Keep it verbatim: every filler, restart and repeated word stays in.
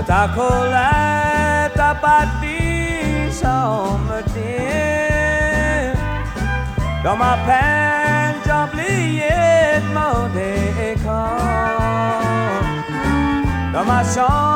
ta colère, ta partie sans me dire. Dans ma peine, j'ai oublié de mon décor. Dans ma chambre,